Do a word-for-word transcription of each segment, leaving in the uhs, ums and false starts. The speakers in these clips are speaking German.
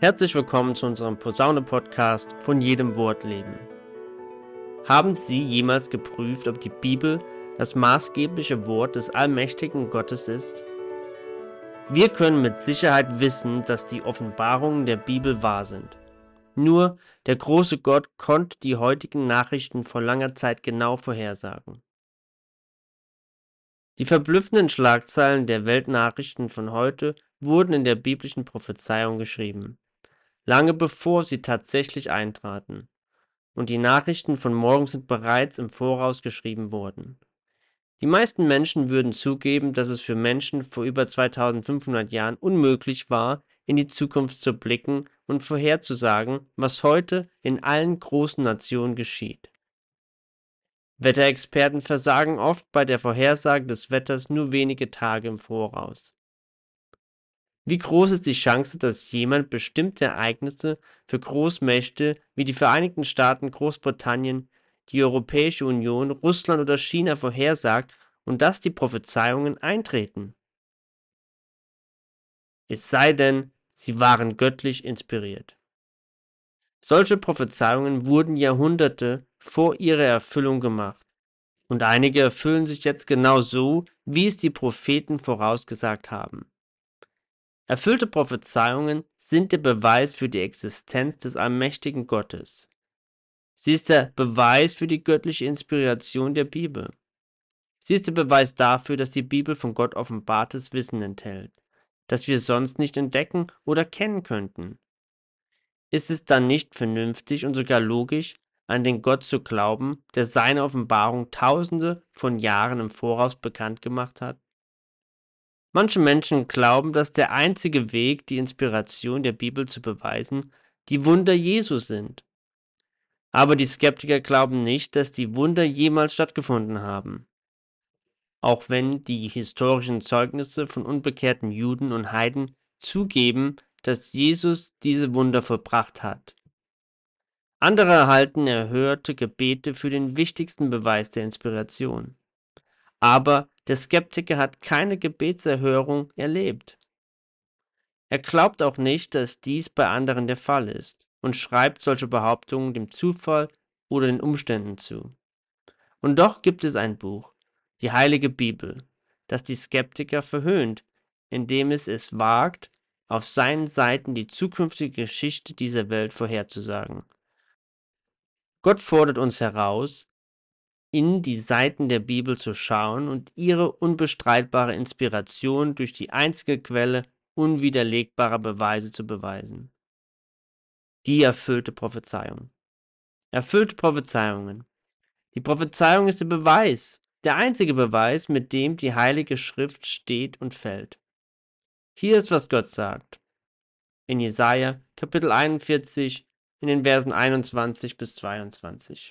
Herzlich willkommen zu unserem Posaune-Podcast von jedem Wort leben. Haben Sie jemals geprüft, ob die Bibel das maßgebliche Wort des allmächtigen Gottes ist? Wir können mit Sicherheit wissen, dass die Offenbarungen der Bibel wahr sind. Nur der große Gott konnte die heutigen Nachrichten vor langer Zeit genau vorhersagen. Die verblüffenden Schlagzeilen der Weltnachrichten von heute wurden in der biblischen Prophezeiung geschrieben, lange bevor sie tatsächlich eintraten. Und die Nachrichten von morgen sind bereits im Voraus geschrieben worden. Die meisten Menschen würden zugeben, dass es für Menschen vor über zweitausendfünfhundert Jahren unmöglich war, in die Zukunft zu blicken und vorherzusagen, was heute in allen großen Nationen geschieht. Wetterexperten versagen oft bei der Vorhersage des Wetters nur wenige Tage im Voraus. Wie groß ist die Chance, dass jemand bestimmte Ereignisse für Großmächte wie die Vereinigten Staaten, Großbritannien, die Europäische Union, Russland oder China vorhersagt und dass die Prophezeiungen eintreten? Es sei denn, sie waren göttlich inspiriert. Solche Prophezeiungen wurden Jahrhunderte vor ihrer Erfüllung gemacht. Und einige erfüllen sich jetzt genau so, wie es die Propheten vorausgesagt haben. Erfüllte Prophezeiungen sind der Beweis für die Existenz des allmächtigen Gottes. Sie ist der Beweis für die göttliche Inspiration der Bibel. Sie ist der Beweis dafür, dass die Bibel von Gott offenbartes Wissen enthält, das wir sonst nicht entdecken oder kennen könnten. Ist es dann nicht vernünftig und sogar logisch, an den Gott zu glauben, der seine Offenbarung tausende von Jahren im Voraus bekannt gemacht hat? Manche Menschen glauben, dass der einzige Weg, die Inspiration der Bibel zu beweisen, die Wunder Jesu sind. Aber die Skeptiker glauben nicht, dass die Wunder jemals stattgefunden haben. Auch wenn die historischen Zeugnisse von unbekehrten Juden und Heiden zugeben, dass Jesus diese Wunder vollbracht hat. Andere halten erhörte Gebete für den wichtigsten Beweis der Inspiration. Aber der Skeptiker hat keine Gebetserhörung erlebt. Er glaubt auch nicht, dass dies bei anderen der Fall ist und schreibt solche Behauptungen dem Zufall oder den Umständen zu. Und doch gibt es ein Buch, die Heilige Bibel, das die Skeptiker verhöhnt, indem es es wagt, auf seinen Seiten die zukünftige Geschichte dieser Welt vorherzusagen. Gott fordert uns heraus, in die Seiten der Bibel zu schauen und ihre unbestreitbare Inspiration durch die einzige Quelle unwiderlegbarer Beweise zu beweisen. Die erfüllte Prophezeiung. Erfüllte Prophezeiungen. Die Prophezeiung ist der Beweis, der einzige Beweis, mit dem die Heilige Schrift steht und fällt. Hier ist, was Gott sagt. In Jesaja, Kapitel einundvierzig, in den Versen einundzwanzig bis zweiundzwanzig.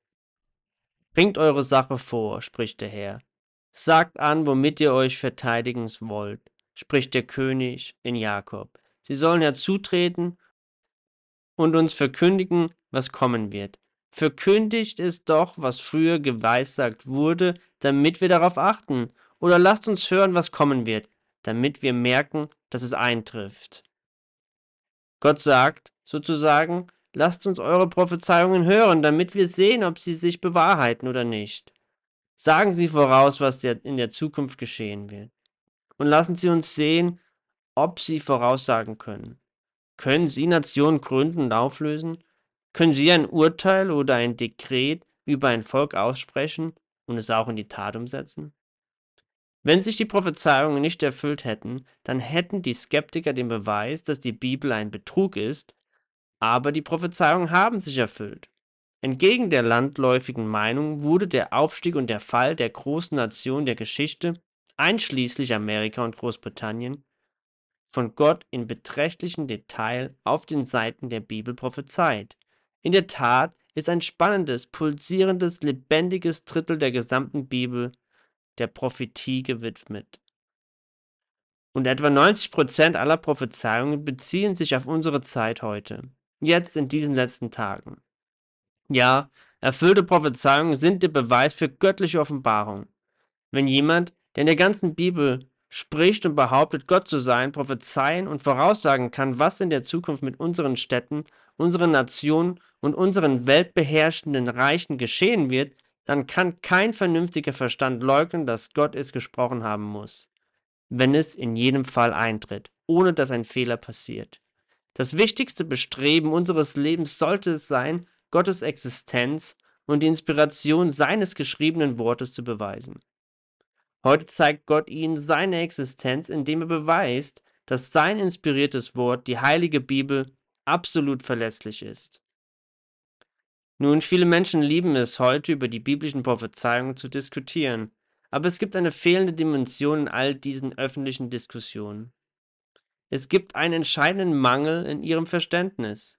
Bringt eure Sache vor, spricht der Herr. Sagt an, womit ihr euch verteidigen wollt, spricht der König in Jakob. Sie sollen herzutreten und uns verkündigen, was kommen wird. Verkündigt es doch, was früher geweissagt wurde, damit wir darauf achten. Oder lasst uns hören, was kommen wird, damit wir merken, dass es eintrifft. Gott sagt, sozusagen, lasst uns eure Prophezeiungen hören, damit wir sehen, ob sie sich bewahrheiten oder nicht. Sagen Sie voraus, was in der Zukunft geschehen wird. Und lassen Sie uns sehen, ob Sie voraussagen können. Können Sie Nationen gründen und auflösen? Können Sie ein Urteil oder ein Dekret über ein Volk aussprechen und es auch in die Tat umsetzen? Wenn sich die Prophezeiungen nicht erfüllt hätten, dann hätten die Skeptiker den Beweis, dass die Bibel ein Betrug ist, aber die Prophezeiungen haben sich erfüllt. Entgegen der landläufigen Meinung wurde der Aufstieg und der Fall der großen Nationen der Geschichte, einschließlich Amerika und Großbritannien, von Gott in beträchtlichem Detail auf den Seiten der Bibel prophezeit. In der Tat ist ein spannendes, pulsierendes, lebendiges Drittel der gesamten Bibel der Prophetie gewidmet. Und etwa neunzig Prozent aller Prophezeiungen beziehen sich auf unsere Zeit heute, jetzt in diesen letzten Tagen. Ja, erfüllte Prophezeiungen sind der Beweis für göttliche Offenbarung. Wenn jemand, der in der ganzen Bibel spricht und behauptet, Gott zu sein, prophezeien und voraussagen kann, was in der Zukunft mit unseren Städten, unseren Nationen und unseren weltbeherrschenden Reichen geschehen wird, dann kann kein vernünftiger Verstand leugnen, dass Gott es gesprochen haben muss, wenn es in jedem Fall eintritt, ohne dass ein Fehler passiert. Das wichtigste Bestreben unseres Lebens sollte es sein, Gottes Existenz und die Inspiration seines geschriebenen Wortes zu beweisen. Heute zeigt Gott ihnen seine Existenz, indem er beweist, dass sein inspiriertes Wort, die heilige Bibel, absolut verlässlich ist. Nun, viele Menschen lieben es heute, über die biblischen Prophezeiungen zu diskutieren, aber es gibt eine fehlende Dimension in all diesen öffentlichen Diskussionen. Es gibt einen entscheidenden Mangel in ihrem Verständnis.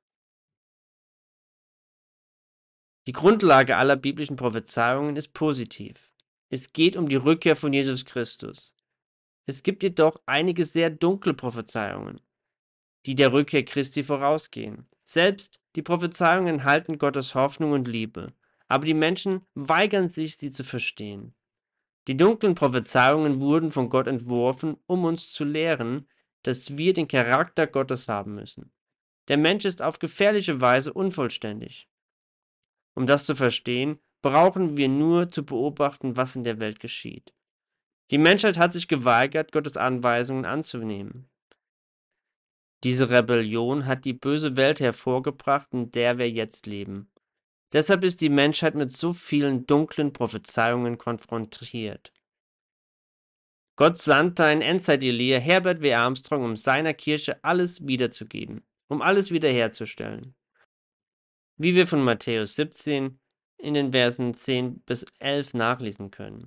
Die Grundlage aller biblischen Prophezeiungen ist positiv. Es geht um die Rückkehr von Jesus Christus. Es gibt jedoch einige sehr dunkle Prophezeiungen, die der Rückkehr Christi vorausgehen. Selbst die Prophezeiungen enthalten Gottes Hoffnung und Liebe, aber die Menschen weigern sich, sie zu verstehen. Die dunklen Prophezeiungen wurden von Gott entworfen, um uns zu lehren, dass wir den Charakter Gottes haben müssen. Der Mensch ist auf gefährliche Weise unvollständig. Um das zu verstehen, brauchen wir nur zu beobachten, was in der Welt geschieht. Die Menschheit hat sich geweigert, Gottes Anweisungen anzunehmen. Diese Rebellion hat die böse Welt hervorgebracht, in der wir jetzt leben. Deshalb ist die Menschheit mit so vielen dunklen Prophezeiungen konfrontiert. Gott sandte einen Endzeit-Elia, Herbert W. Armstrong, um seiner Kirche alles wiederzugeben, um alles wiederherzustellen. Wie wir von Matthäus siebzehn in den Versen zehn bis elf nachlesen können.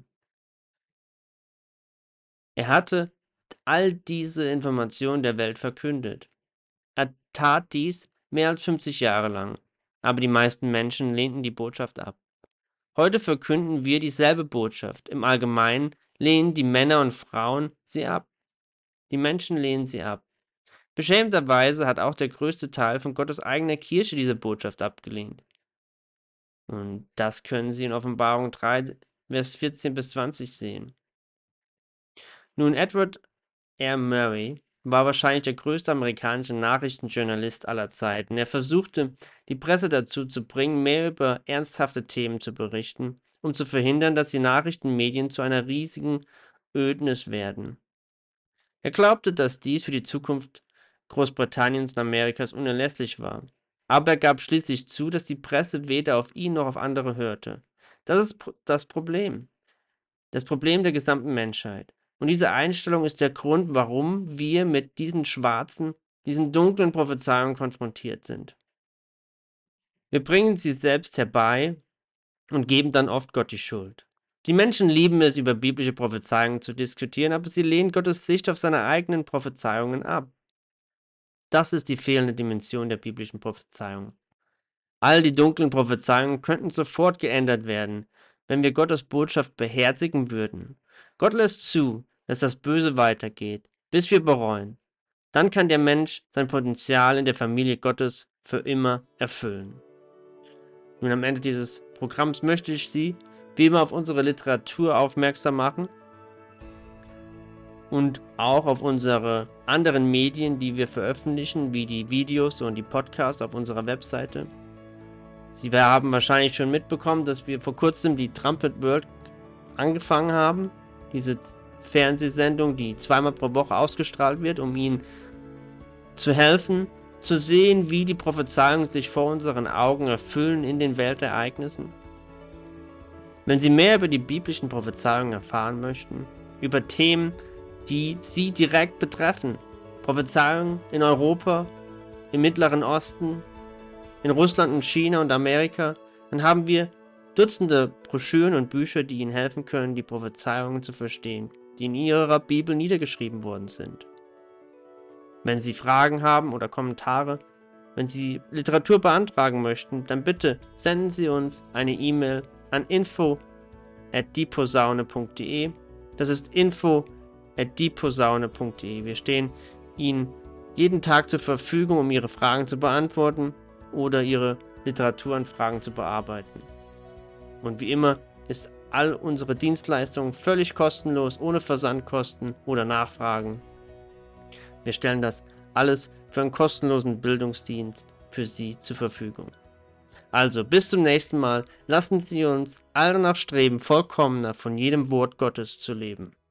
Er hatte all diese Informationen der Welt verkündet. Er tat dies mehr als fünfzig Jahre lang, aber die meisten Menschen lehnten die Botschaft ab. Heute verkünden wir dieselbe Botschaft. Im Allgemeinen lehnen die Männer und Frauen sie ab. Die Menschen lehnen sie ab. Beschämenderweise hat auch der größte Teil von Gottes eigener Kirche diese Botschaft abgelehnt. Und das können Sie in Offenbarung drei, Vers vierzehn bis zwanzig sehen. Nun, Edward R. Murray war wahrscheinlich der größte amerikanische Nachrichtenjournalist aller Zeiten. Er versuchte, die Presse dazu zu bringen, mehr über ernsthafte Themen zu berichten, um zu verhindern, dass die Nachrichtenmedien zu einer riesigen Ödnis werden. Er glaubte, dass dies für die Zukunft Großbritanniens und Amerikas unerlässlich war. Aber er gab schließlich zu, dass die Presse weder auf ihn noch auf andere hörte. Das ist das Problem. Das Problem der gesamten Menschheit. Und diese Einstellung ist der Grund, warum wir mit diesen schwarzen, diesen dunklen Prophezeiungen konfrontiert sind. Wir bringen sie selbst herbei und geben dann oft Gott die Schuld. Die Menschen lieben es, über biblische Prophezeiungen zu diskutieren, aber sie lehnen Gottes Sicht auf seine eigenen Prophezeiungen ab. Das ist die fehlende Dimension der biblischen Prophezeiung. All die dunklen Prophezeiungen könnten sofort geändert werden, wenn wir Gottes Botschaft beherzigen würden. Gott lässt zu, dass das Böse weitergeht, bis wir bereuen. Dann kann der Mensch sein Potenzial in der Familie Gottes für immer erfüllen. Nun, am Ende dieses Programms möchte ich Sie wie immer auf unsere Literatur aufmerksam machen und auch auf unsere anderen Medien, die wir veröffentlichen, wie die Videos und die Podcasts auf unserer Webseite. Sie haben wahrscheinlich schon mitbekommen, dass wir vor kurzem die Trumpet World angefangen haben. Diese Fernsehsendung, die zweimal pro Woche ausgestrahlt wird, um Ihnen zu helfen, zu sehen, wie die Prophezeiungen sich vor unseren Augen erfüllen in den Weltereignissen. Wenn Sie mehr über die biblischen Prophezeiungen erfahren möchten, über Themen, die Sie direkt betreffen, Prophezeiungen in Europa, im Mittleren Osten, in Russland und China und Amerika, dann haben wir Dutzende Broschüren und Bücher, die Ihnen helfen können, die Prophezeiungen zu verstehen, die in Ihrer Bibel niedergeschrieben worden sind. Wenn Sie Fragen haben oder Kommentare, wenn Sie Literatur beantragen möchten, dann bitte senden Sie uns eine E-Mail an info at dieposaune punkt de. Das ist info at dieposaune punkt de. Wir stehen Ihnen jeden Tag zur Verfügung, um Ihre Fragen zu beantworten oder Ihre Literaturanfragen zu bearbeiten. Und wie immer ist all unsere Dienstleistungen völlig kostenlos, ohne Versandkosten oder Nachfragen. Wir stellen das alles für einen kostenlosen Bildungsdienst für Sie zur Verfügung. Also, bis zum nächsten Mal. Lassen Sie uns alle danach streben, vollkommener von jedem Wort Gottes zu leben.